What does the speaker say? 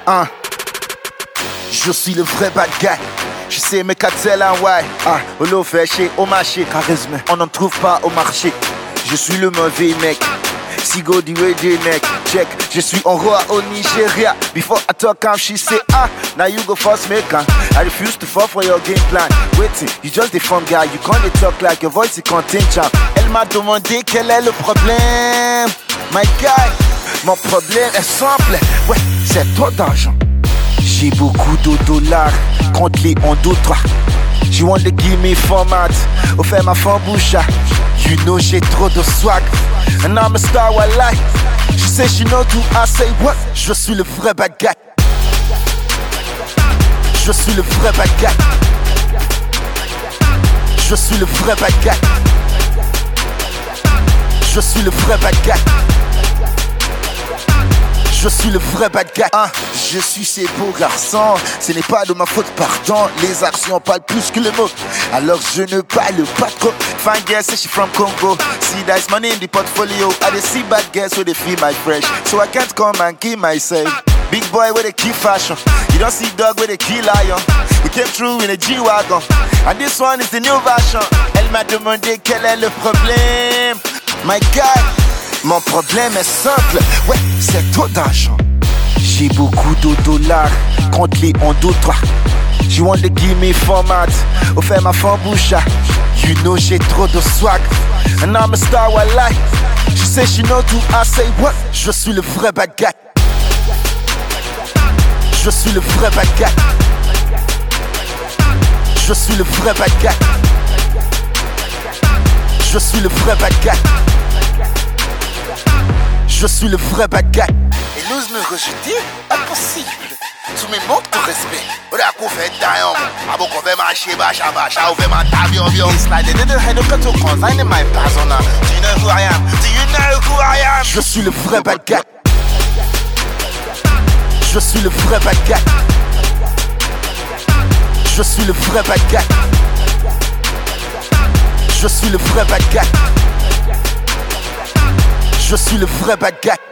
Hein. Je suis le vrai bad guy. Je sais mes cartels en ouais. Olo fait chez au marché. Charisme, on n'en trouve pas au marché. Je suis le mauvais mec. Sigo the way they neck. Check, je suis en roi au Nigeria. Before I talk, she say now you go first make I refuse to fall for your game plan. Waiting, you just the fun guy. You can't talk like your voice is contain champ. Elle m'a demandé quel est le problème. My guy, mon problème est simple. Ouais, c'est trop d'argent. J'ai beaucoup de dollars, compte-les en d'autres. You want to give me format, au fait ma famboucha. You know j'ai trop de swag, and I'm a star wallah. She say she know to I say what? Je suis le vrai bad guy. Je suis le vrai bad guy. Je suis le vrai bad guy. Je suis le vrai bad guy. Je suis le vrai bad guy. Je suis ces beaux garçons. Ce n'est pas de ma faute, pardon. Les actions parlent plus que les mots. Alors je ne parle pas trop. Fine girl say she from Congo. See there's money in the portfolio. I dey see bad girls where they feel my fresh. So I can't come and kill myself. Big boy with a key fashion. You don't see dog with a key lion. We came through in a G-Wagon. And this one is the new version. Elle m'a demandé quel est le problème. My guy, mon problème est simple. Ouais, c'est trop d'argent. J'ai beaucoup de dollars, compte-les en d'autres. You want to give me format, au fait ma famboucha. You know j'ai trop de swag, and I'm a star wallah. She say she know to I say what? Je suis le vrai bad guy. Je suis le vrai bad guy. Je suis le vrai bad guy. Je suis le vrai bad guy. Je suis le vrai bad guy. Et n'ose me rejeter, impossible. Tu me manques de respect. On a qu'on fait d'ailleurs. Ah bon qu'on fait marcher, bâche à bâche. Ah on fait ma tavion, vion. It's like they didn't have no control consign in my persona. Do you know who I am? Do you know who I am? Je suis le vrai bad guy. Je suis le vrai bad guy. Je suis le vrai bad guy. Je suis le vrai bad guy. Je suis le vrai bad guy.